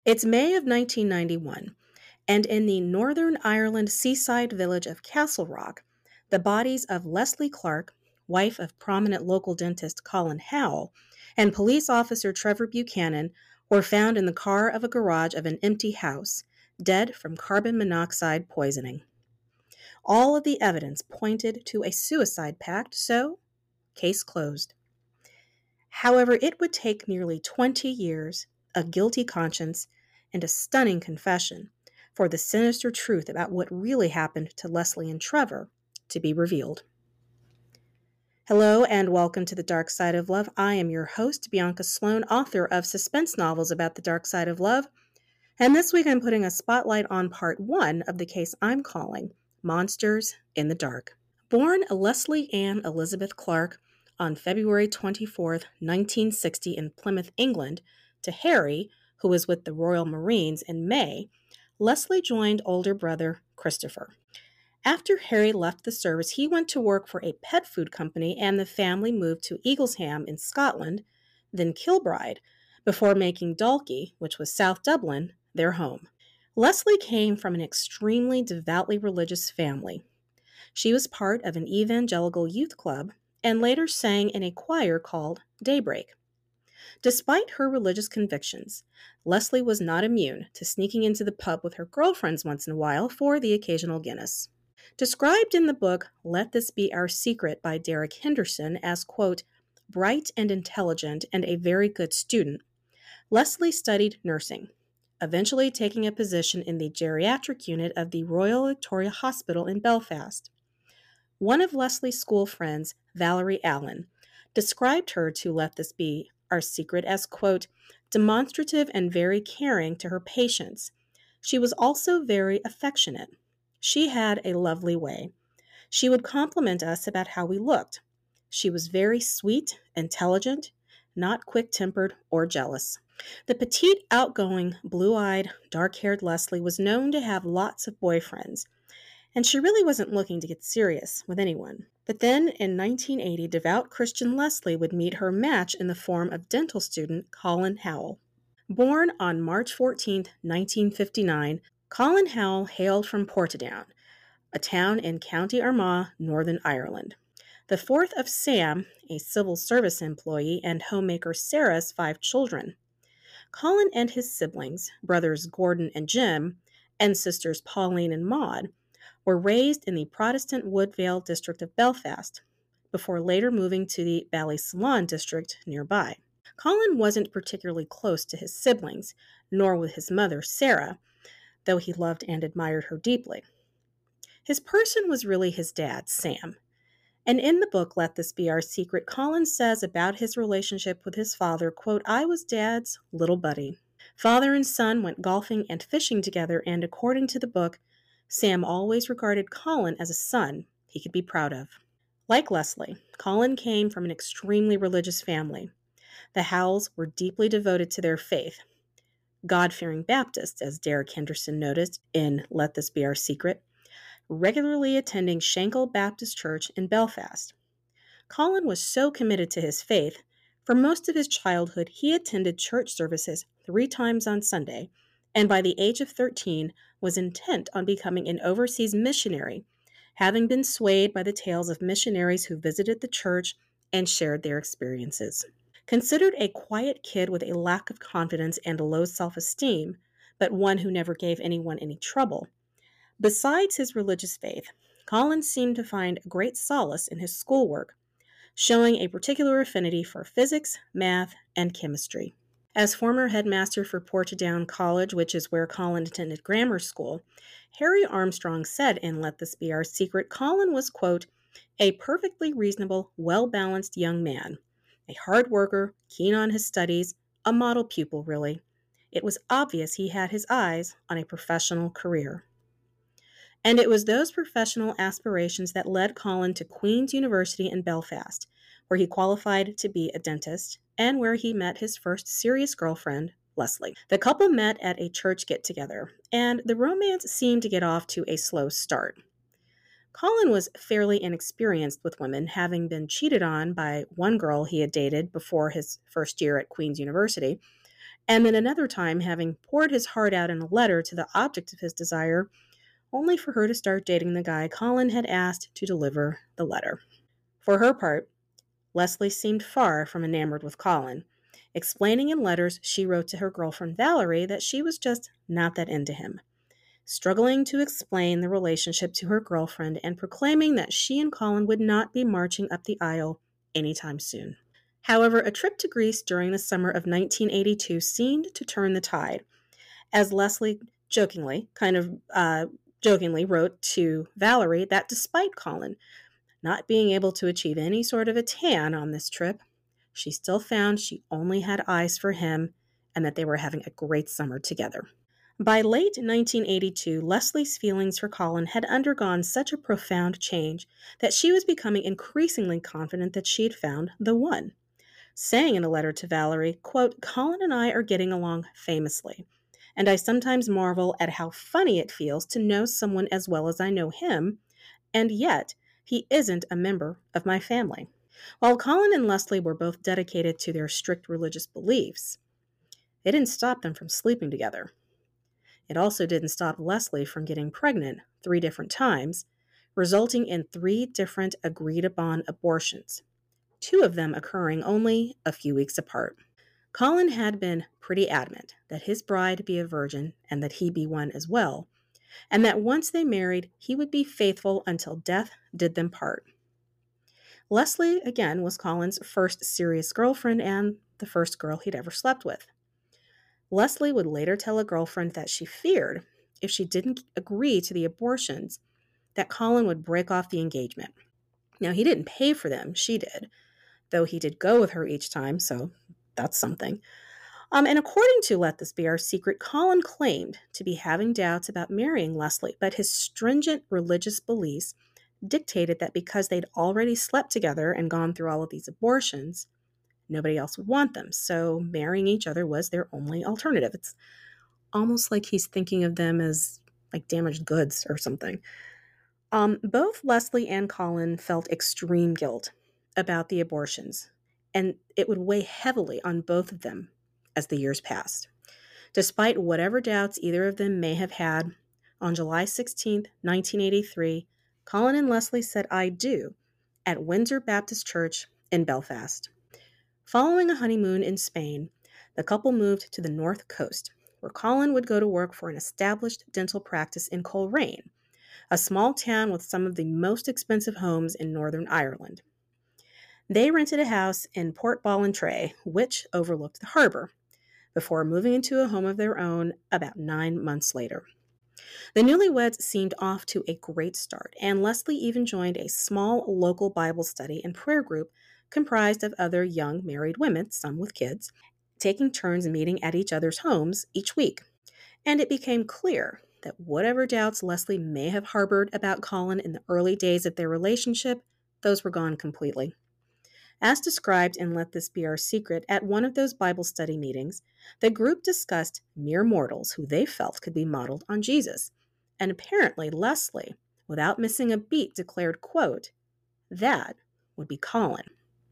It's May of 1991, and in the Northern Ireland seaside village of Castle Rock, the bodies of Leslie Clark, wife of prominent local dentist Colin Howell, and police officer Trevor Buchanan were found in the car of a garage of an empty house, dead from carbon monoxide poisoning. All of the evidence pointed to a suicide pact, so case closed. However, it would take nearly 20 years, a guilty conscience, and a stunning confession for the sinister truth about what really happened to Leslie and Trevor to be revealed. Hello and welcome to The Dark Side of Love. I am your host, Bianca Sloan, author of suspense novels about the dark side of love. And this week I'm putting a spotlight on part 1 of the case I'm calling Monsters in the Dark. Born Leslie Ann Elizabeth Clark on February 24, 1960 in Plymouth, England, to Harry, who was with the Royal Marines, in May, Leslie joined older brother Christopher. After Harry left the service, he went to work for a pet food company and the family moved to Eaglesham in Scotland, then Kilbride, before making Dalkey, which was South Dublin, their home. Leslie came from an extremely devoutly religious family. She was part of an evangelical youth club and later sang in a choir called Daybreak. Despite her religious convictions, Leslie was not immune to sneaking into the pub with her girlfriends once in a while for the occasional Guinness. Described in the book Let This Be Our Secret by Derek Henderson as, quote, bright and intelligent and a very good student, Leslie studied nursing, eventually taking a position in the geriatric unit of the Royal Victoria Hospital in Belfast. One of Leslie's school friends, Valerie Allen, described her to Let This Be Our Secret as, quote, demonstrative and very caring to her patients. She was also very affectionate. She had a lovely way. She would compliment us about how we looked. She was very sweet, intelligent, not quick-tempered or jealous. The petite, outgoing, blue-eyed, dark-haired Leslie was known to have lots of boyfriends, and she really wasn't looking to get serious with anyone. But then, in 1980, devout Christian Leslie would meet her match in the form of dental student Colin Howell. Born on March 14, 1959, Colin Howell hailed from Portadown, a town in County Armagh, Northern Ireland. The fourth of Sam, a civil service employee, and homemaker Sarah's 5 children. Colin and his siblings, brothers Gordon and Jim, and sisters Pauline and Maud, were raised in the Protestant Woodvale district of Belfast, before later moving to the Ballysalon district nearby. Colin wasn't particularly close to his siblings, nor with his mother, Sarah, though he loved and admired her deeply. His person was really his dad, Sam. And in the book, Let This Be Our Secret, Colin says about his relationship with his father, quote, I was Dad's little buddy. Father and son went golfing and fishing together, and according to the book, Sam always regarded Colin as a son he could be proud of. Like Leslie, Colin came from an extremely religious family. The Howells were deeply devoted to their faith. God-fearing Baptists, as Derek Henderson noticed in Let This Be Our Secret, regularly attending Shankle Baptist Church in Belfast. Colin was so committed to his faith, for most of his childhood he attended church services 3 times on Sunday, and by the age of 13 was intent on becoming an overseas missionary, having been swayed by the tales of missionaries who visited the church and shared their experiences. Considered a quiet kid with a lack of confidence and low self-esteem, but one who never gave anyone any trouble, besides his religious faith, Colin seemed to find great solace in his schoolwork, showing a particular affinity for physics, math, and chemistry. As former headmaster for Portadown College, which is where Colin attended grammar school, Harry Armstrong said in Let This Be Our Secret, Colin was, quote, a perfectly reasonable, well-balanced young man, a hard worker, keen on his studies, a model pupil, really. It was obvious he had his eyes on a professional career. And it was those professional aspirations that led Colin to Queen's University in Belfast, where he qualified to be a dentist, and where he met his first serious girlfriend, Leslie. The couple met at a church get-together, and the romance seemed to get off to a slow start. Colin was fairly inexperienced with women, having been cheated on by one girl he had dated before his first year at Queen's University, and then another time having poured his heart out in a letter to the object of his desire, only for her to start dating the guy Colin had asked to deliver the letter. For her part, Leslie seemed far from enamored with Colin, explaining in letters she wrote to her girlfriend Valerie that she was just not that into him, struggling to explain the relationship to her girlfriend and proclaiming that she and Colin would not be marching up the aisle anytime soon. However, a trip to Greece during the summer of 1982 seemed to turn the tide, as Leslie jokingly wrote to Valerie that despite Colin not being able to achieve any sort of a tan on this trip, she still found she only had eyes for him and that they were having a great summer together. By late 1982, Leslie's feelings for Colin had undergone such a profound change that she was becoming increasingly confident that she had found the one, saying in a letter to Valerie, quote, "Colin and I are getting along famously, and I sometimes marvel at how funny it feels to know someone as well as I know him, and yet he isn't a member of my family." While Colin and Leslie were both dedicated to their strict religious beliefs, it didn't stop them from sleeping together. It also didn't stop Leslie from getting pregnant 3 different times, resulting in 3 different agreed-upon abortions, 2 of them occurring only a few weeks apart. Colin had been pretty adamant that his bride be a virgin and that he be one as well, and that once they married, he would be faithful until death did them part. Leslie, again, was Colin's first serious girlfriend and the first girl he'd ever slept with. Leslie would later tell a girlfriend that she feared, if she didn't agree to the abortions, that Colin would break off the engagement. Now, he didn't pay for them, she did, though he did go with her each time, so that's something. And according to Let This Be Our Secret, Colin claimed to be having doubts about marrying Leslie, but his stringent religious beliefs dictated that because they'd already slept together and gone through all of these abortions, nobody else would want them, so marrying each other was their only alternative. It's almost like he's thinking of them as like damaged goods or something. Both Leslie and Colin felt extreme guilt about the abortions, and it would weigh heavily on both of them as the years passed. Despite whatever doubts either of them may have had, on July 16, 1983, Colin and Leslie said "I do" at Windsor Baptist Church in Belfast. Following a honeymoon in Spain, the couple moved to the North Coast, where Colin would go to work for an established dental practice in Coleraine, a small town with some of the most expensive homes in Northern Ireland. They rented a house in Port Ballantrae, which overlooked the harbor, before moving into a home of their own about 9 months later. The newlyweds seemed off to a great start, and Leslie even joined a small local Bible study and prayer group comprised of other young married women, some with kids, taking turns meeting at each other's homes each week. And it became clear that whatever doubts Leslie may have harbored about Colin in the early days of their relationship, those were gone completely. As described in Let This Be Our Secret, at one of those Bible study meetings, the group discussed mere mortals who they felt could be modeled on Jesus. And apparently Leslie, without missing a beat, declared, quote, "That would be Colin."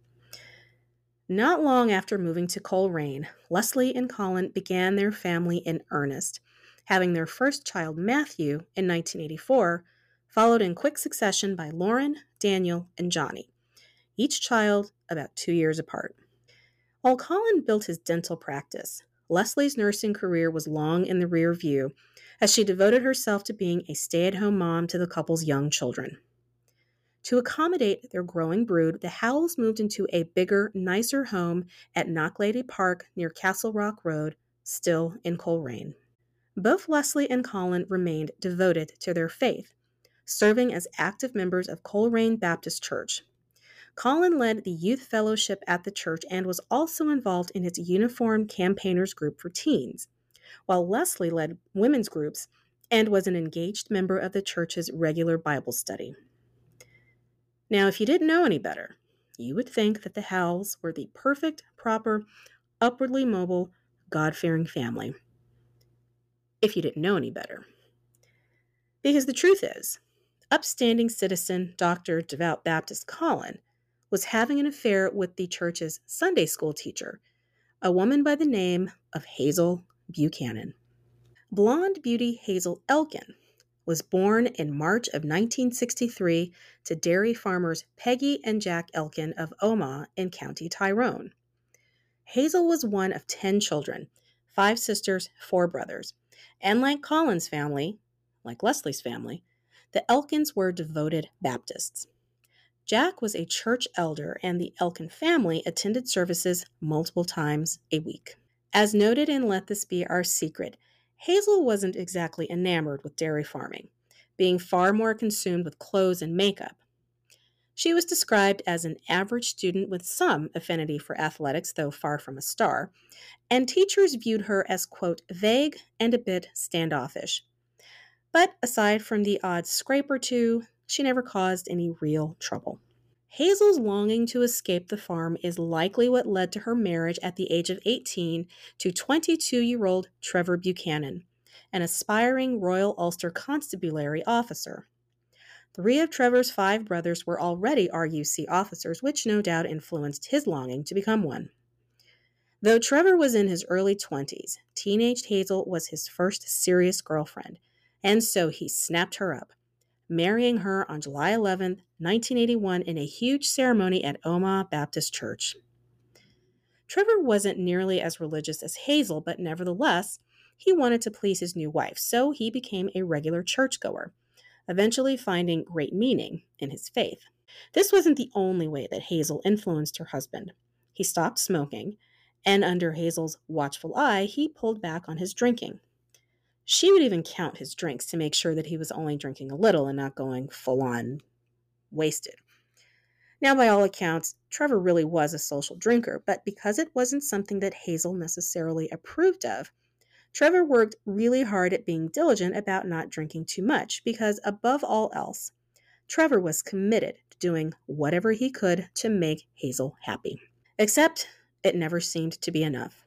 Not long after moving to Coleraine, Leslie and Colin began their family in earnest, having their first child, Matthew, in 1984, followed in quick succession by Lauren, Daniel, and Johnny, each child about 2 years apart. While Colin built his dental practice, Leslie's nursing career was long in the rear view as she devoted herself to being a stay-at-home mom to the couple's young children. To accommodate their growing brood, the Howells moved into a bigger, nicer home at Knocklady Park near Castle Rock Road, still in Coleraine. Both Leslie and Colin remained devoted to their faith, serving as active members of Coleraine Baptist Church. Colin led the youth fellowship at the church and was also involved in its Uniformed Campaigners group for teens, while Leslie led women's groups and was an engaged member of the church's regular Bible study. Now, if you didn't know any better, you would think that the Howells were the perfect, proper, upwardly mobile, God-fearing family. If you didn't know any better. Because the truth is, upstanding citizen, doctor, devout Baptist Colin was having an affair with the church's Sunday school teacher, a woman by the name of Hazel Buchanan. Blonde beauty Hazel Elkin was born in March of 1963 to dairy farmers Peggy and Jack Elkin of Omagh in County Tyrone. Hazel was one of 10 children, 5 sisters, 4 brothers, and like Colin's family, like Leslie's family, the Elkins were devoted Baptists. Jack was a church elder, and the Elkin family attended services multiple times a week. As noted in Let This Be Our Secret, Hazel wasn't exactly enamored with dairy farming, being far more consumed with clothes and makeup. She was described as an average student with some affinity for athletics, though far from a star, and teachers viewed her as, quote, vague and a bit standoffish. But aside from the odd scrape or two, she never caused any real trouble. Hazel's longing to escape the farm is likely what led to her marriage at the age of 18 to 22-year-old Trevor Buchanan, an aspiring Royal Ulster Constabulary officer. 3 of Trevor's 5 brothers were already RUC officers, which no doubt influenced his longing to become one. Though Trevor was in his early 20s, teenage Hazel was his first serious girlfriend, and so he snapped her up, marrying her on July 11, 1981 in a huge ceremony at Omagh Baptist Church. Trevor wasn't nearly as religious as Hazel, but nevertheless, he wanted to please his new wife, so he became a regular churchgoer, eventually finding great meaning in his faith. This wasn't the only way that Hazel influenced her husband. He stopped smoking, and under Hazel's watchful eye, he pulled back on his drinking. She would even count his drinks to make sure that he was only drinking a little and not going full-on wasted. Now, by all accounts, Trevor really was a social drinker, but because it wasn't something that Hazel necessarily approved of, Trevor worked really hard at being diligent about not drinking too much because, above all else, Trevor was committed to doing whatever he could to make Hazel happy. Except it never seemed to be enough.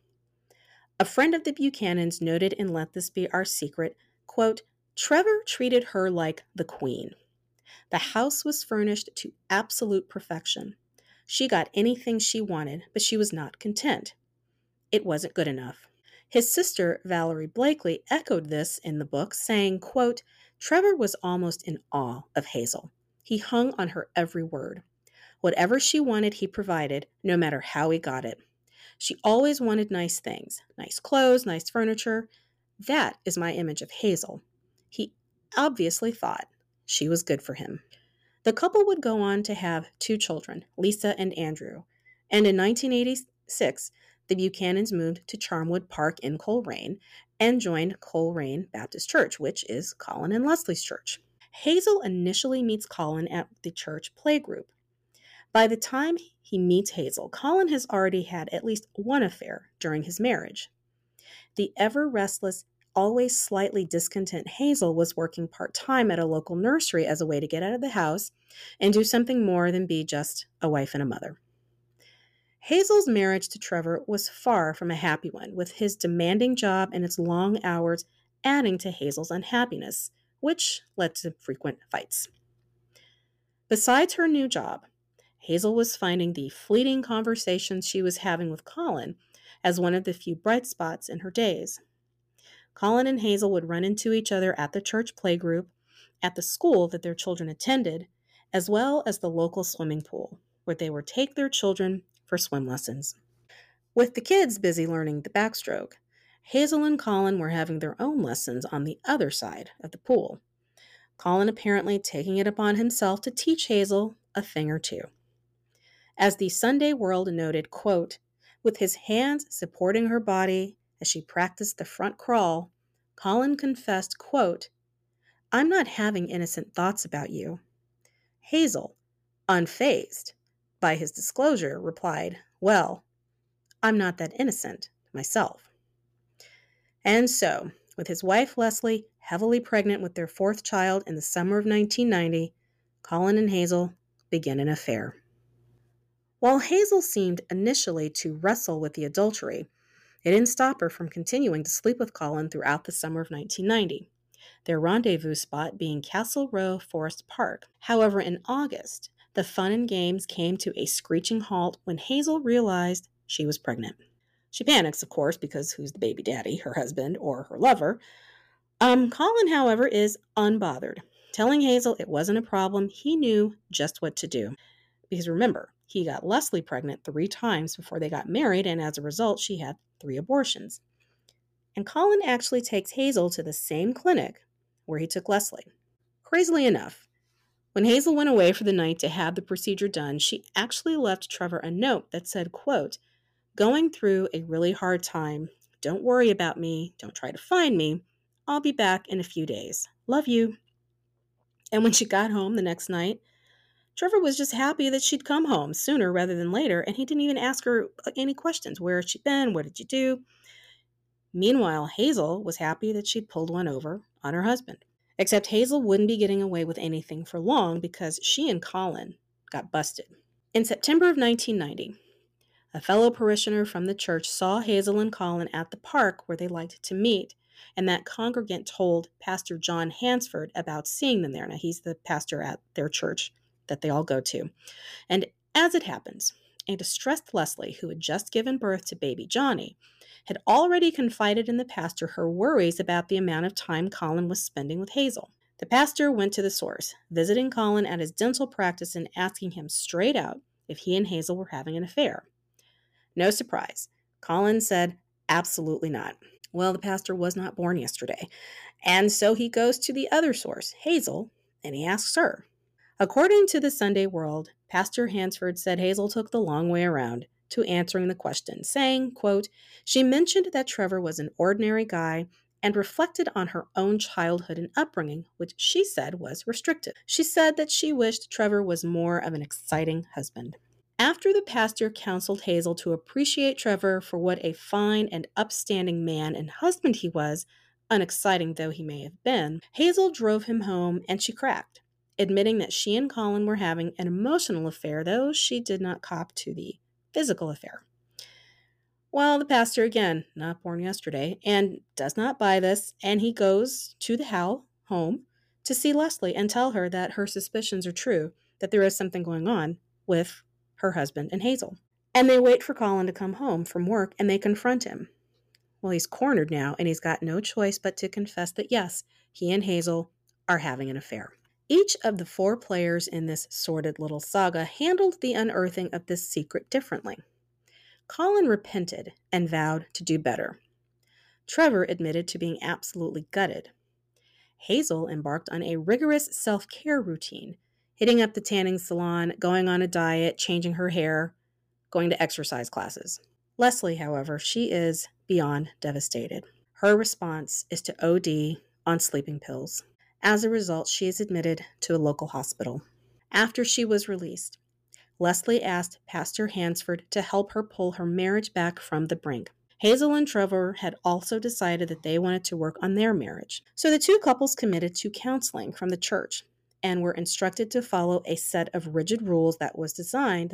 A friend of the Buchanans noted in Let This Be Our Secret, quote, Trevor treated her like the queen. The house was furnished to absolute perfection. She got anything she wanted, but she was not content. It wasn't good enough. His sister, Valerie Blakely, echoed this in the book, saying, quote, Trevor was almost in awe of Hazel. He hung on her every word. Whatever she wanted, he provided, no matter how he got it. She always wanted nice things, nice clothes, nice furniture. That is my image of Hazel. He obviously thought she was good for him. The couple would go on to have 2 children, Lisa and Andrew, and in 1986, the Buchanans moved to Charmwood Park in Coleraine and joined Coleraine Baptist Church, which is Colin and Leslie's church. Hazel initially meets Colin at the church playgroup. By the time he meets Hazel, Colin has already had at least one affair during his marriage. The ever-restless, always slightly discontent Hazel was working part-time at a local nursery as a way to get out of the house and do something more than be just a wife and a mother. Hazel's marriage to Trevor was far from a happy one, with his demanding job and its long hours adding to Hazel's unhappiness, which led to frequent fights. Besides her new job, Hazel was finding the fleeting conversations she was having with Colin as one of the few bright spots in her days. Colin and Hazel would run into each other at the church playgroup, at the school that their children attended, as well as the local swimming pool, where they would take their children for swim lessons. With the kids busy learning the backstroke, Hazel and Colin were having their own lessons on the other side of the pool, Colin apparently taking it upon himself to teach Hazel a thing or two. As the Sunday World noted, quote, with his hands supporting her body as she practiced the front crawl, Colin confessed, quote, I'm not having innocent thoughts about you. Hazel, unfazed by his disclosure, replied, well, I'm not that innocent myself. And so, with his wife Leslie heavily pregnant with their 4th child in the summer of 1990, Colin and Hazel begin an affair. While Hazel seemed initially to wrestle with the adultery, it didn't stop her from continuing to sleep with Colin throughout the summer of 1990, their rendezvous spot being Castle Row Forest Park. However, in August, the fun and games came to a screeching halt when Hazel realized she was pregnant. She panics, of course, because who's the baby daddy, her husband or her lover? Colin, however, is unbothered, telling Hazel it wasn't a problem. He knew just what to do. Because remember, he got Leslie pregnant 3 times before they got married, and as a result, she had 3 abortions. And Colin actually takes Hazel to the same clinic where he took Leslie. Crazily enough, when Hazel went away for the night to have the procedure done, she actually left Trevor a note that said, quote, "Going through a really hard time. Don't worry about me. Don't try to find me. I'll be back in a few days. Love you." And when she got home the next night, Trevor was just happy that she'd come home sooner rather than later, and he didn't even ask her any questions. Where had she been? What did you do? Meanwhile, Hazel was happy that she'd pulled one over on her husband. Except Hazel wouldn't be getting away with anything for long because she and Colin got busted. In September of 1990, a fellow parishioner from the church saw Hazel and Colin at the park where they liked to meet, and that congregant told Pastor John Hansford about seeing them there. Now, he's the pastor at their church that they all go to. And as it happens, a distressed Leslie, who had just given birth to baby Johnny, had already confided in the pastor her worries about the amount of time Colin was spending with Hazel. The pastor went to the source, visiting Colin at his dental practice and asking him straight out if he and Hazel were having an affair. No surprise, Colin said absolutely not. Well, the pastor was not born yesterday, and so he goes to the other source, Hazel, and he asks her. According to the Sunday World, Pastor Hansford said Hazel took the long way around to answering the question, saying, quote, "She mentioned that Trevor was an ordinary guy and reflected on her own childhood and upbringing, which she said was restrictive. She said that she wished Trevor was more of an exciting husband." After the pastor counseled Hazel to appreciate Trevor for what a fine and upstanding man and husband he was, unexciting though he may have been, Hazel drove him home and she cracked, admitting that she and Colin were having an emotional affair, though she did not cop to the physical affair. Well, the pastor, again, not born yesterday, and does not buy this, and he goes to the Howell home to see Leslie and tell her that her suspicions are true, that there is something going on with her husband and Hazel. And they wait for Colin to come home from work, and they confront him. Well, he's cornered now, and he's got no choice but to confess that, yes, he and Hazel are having an affair. Each of the 4 players in this sordid little saga handled the unearthing of this secret differently. Colin repented and vowed to do better. Trevor admitted to being absolutely gutted. Hazel embarked on a rigorous self-care routine, hitting up the tanning salon, going on a diet, changing her hair, going to exercise classes. Leslie, however, she is beyond devastated. Her response is to OD on sleeping pills. As a result, she is admitted to a local hospital. After she was released, Leslie asked Pastor Hansford to help her pull her marriage back from the brink. Hazel and Trevor had also decided that they wanted to work on their marriage. So the 2 couples committed to counseling from the church and were instructed to follow a set of rigid rules that were designed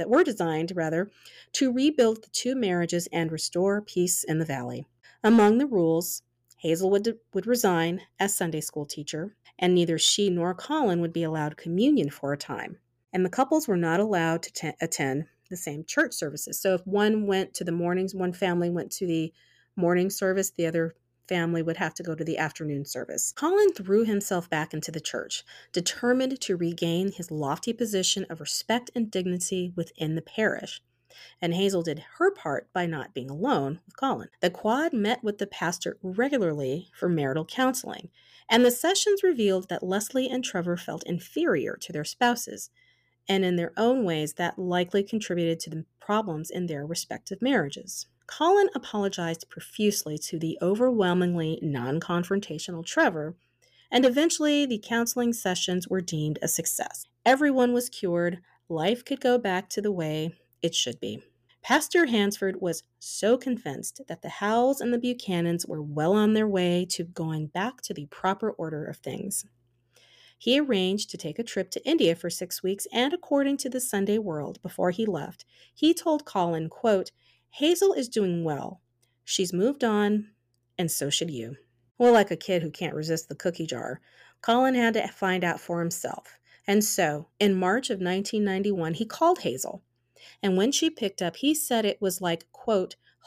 to rebuild the 2 marriages and restore peace in the valley. Among the rules, Hazel would resign as Sunday school teacher, and neither she nor Colin would be allowed communion for a time. And the couples were not allowed to attend the same church services. So if one went to the mornings, one family went to the morning service, the other family would have to go to the afternoon service. Colin threw himself back into the church, determined to regain his lofty position of respect and dignity within the parish. And Hazel did her part by not being alone with Colin. The quad met with the pastor regularly for marital counseling, and the sessions revealed that Leslie and Trevor felt inferior to their spouses, and in their own ways that likely contributed to the problems in their respective marriages. Colin apologized profusely to the overwhelmingly non-confrontational Trevor, and eventually the counseling sessions were deemed a success. Everyone was cured, life could go back to the way it should be. Pastor Hansford was so convinced that the Howells and the Buchanans were well on their way to going back to the proper order of things. He arranged to take a trip to India for 6 weeks, and according to the Sunday World, before he left, he told Colin, quote, "Hazel is doing well. She's moved on, and so should you." Well, like a kid who can't resist the cookie jar, Colin had to find out for himself. And so, in March of 1991, he called Hazel. And when she picked up, he said it was like, quote,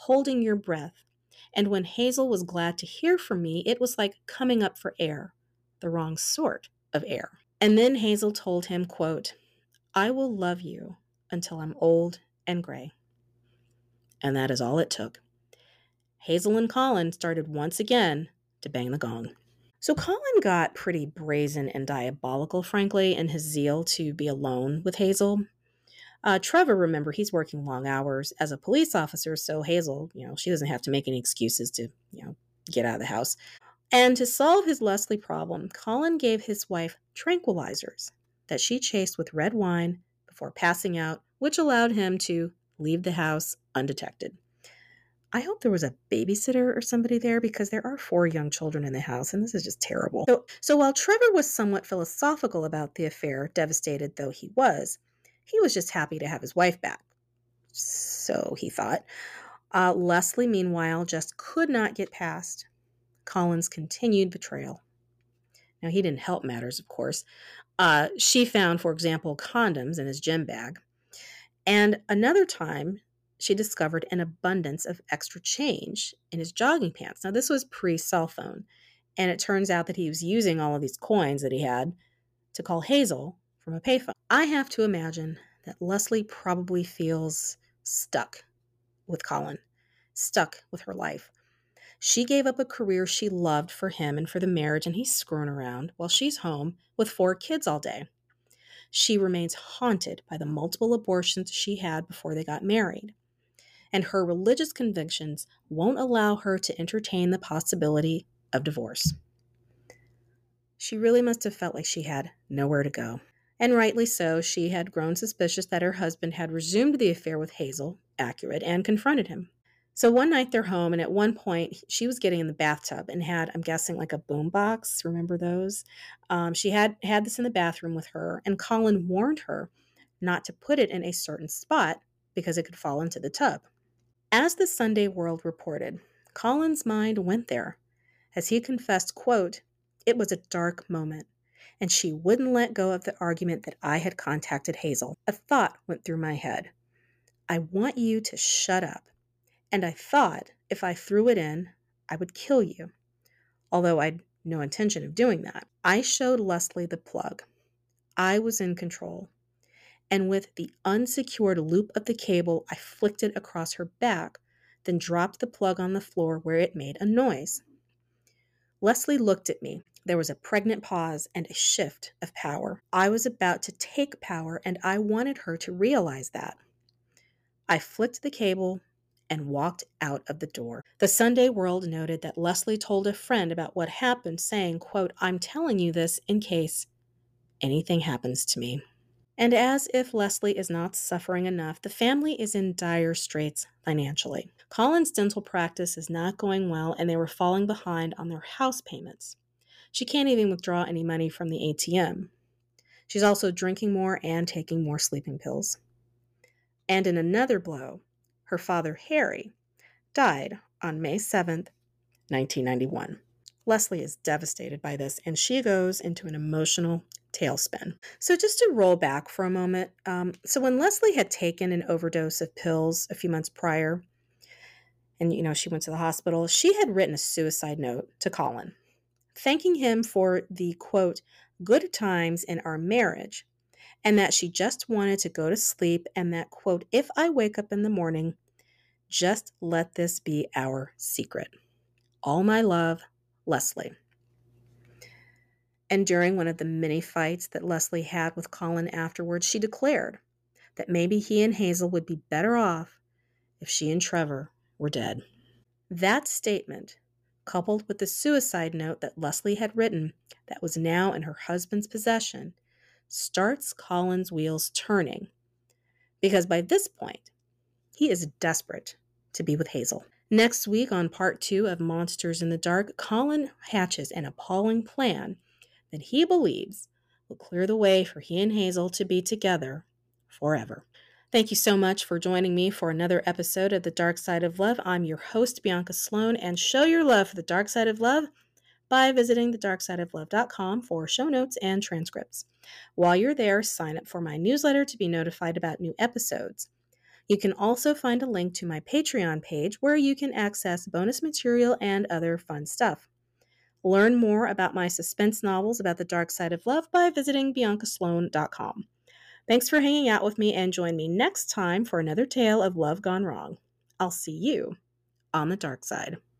holding your breath. And when Hazel was glad to hear from me, it was like coming up for air, the wrong sort of air. And then Hazel told him, quote, I will love you until I'm old and gray. And that is all it took. Hazel and Colin started once again to bang the gong. So Colin got pretty brazen and diabolical, frankly, in his zeal to be alone with Hazel. Trevor, remember, he's working long hours as a police officer, so Hazel, she doesn't have to make any excuses to, get out of the house. And to solve his Leslie problem, Colin gave his wife tranquilizers that she chased with red wine before passing out, which allowed him to leave the house undetected. I hope there was a babysitter or somebody there because there are 4 young children in the house, and this is just terrible. So while Trevor was somewhat philosophical about the affair, devastated though he was just happy to have his wife back. So he thought. Leslie, meanwhile, just could not get past Colin's continued betrayal. Now, he didn't help matters, of course. She found, for example, condoms in his gym bag. And another time, she discovered an abundance of extra change in his jogging pants. Now, this was pre-cell phone, and it turns out that he was using all of these coins that he had to call Hazel from a payphone. I have to imagine that Leslie probably feels stuck with Colin, stuck with her life. She gave up a career she loved for him and for the marriage, and he's screwing around while she's home with 4 kids all day. She remains haunted by the multiple abortions she had before they got married. And her religious convictions won't allow her to entertain the possibility of divorce. She really must have felt like she had nowhere to go. And rightly so, she had grown suspicious that her husband had resumed the affair with Hazel, accurate, and confronted him. So one night they're home, and at one point she was getting in the bathtub and had, I'm guessing, like a boom box. Remember those? She had this in the bathroom with her, and Colin warned her not to put it in a certain spot because it could fall into the tub. As the Sunday World reported, Colin's mind went there as he confessed, quote, it was a dark moment, and she wouldn't let go of the argument that I had contacted Hazel. A thought went through my head. I want you to shut up. And I thought if I threw it in, I would kill you, although I'd no intention of doing that. I showed Leslie the plug. I was in control. And with the unsecured loop of the cable, I flicked it across her back, then dropped the plug on the floor where it made a noise. Leslie looked at me. There was a pregnant pause and a shift of power. I was about to take power, and I wanted her to realize that. I flicked the cable and walked out of the door. The Sunday World noted that Leslie told a friend about what happened, saying, quote, I'm telling you this in case anything happens to me. And as if Leslie is not suffering enough, the family is in dire straits financially. Colin's dental practice is not going well, and they were falling behind on their house payments. She can't even withdraw any money from the ATM. She's also drinking more and taking more sleeping pills. And in another blow, her father, Harry, died on May 7th, 1991. Leslie is devastated by this, and she goes into an emotional tailspin. So just to roll back for a moment, so when Leslie had taken an overdose of pills a few months prior, and she went to the hospital, she had written a suicide note to Colin, thanking him for the, quote, good times in our marriage, and that she just wanted to go to sleep, and that, quote, if I wake up in the morning, just let this be our secret. All my love, Leslie. And during one of the many fights that Leslie had with Colin afterwards, she declared that maybe he and Hazel would be better off if she and Trevor were dead. That statement, coupled with the suicide note that Leslie had written that was now in her husband's possession, starts Colin's wheels turning. Because by this point, he is desperate to be with Hazel. Next week on part 2 of Monsters in the Dark, Colin hatches an appalling plan that he believes will clear the way for he and Hazel to be together forever. Thank you so much for joining me for another episode of The Dark Side of Love. I'm your host, Bianca Sloan, and show your love for The Dark Side of Love by visiting thedarksideoflove.com for show notes and transcripts. While you're there, sign up for my newsletter to be notified about new episodes. You can also find a link to my Patreon page where you can access bonus material and other fun stuff. Learn more about my suspense novels about the dark side of love by visiting biancasloan.com. Thanks for hanging out with me, and join me next time for another tale of love gone wrong. I'll see you on the dark side.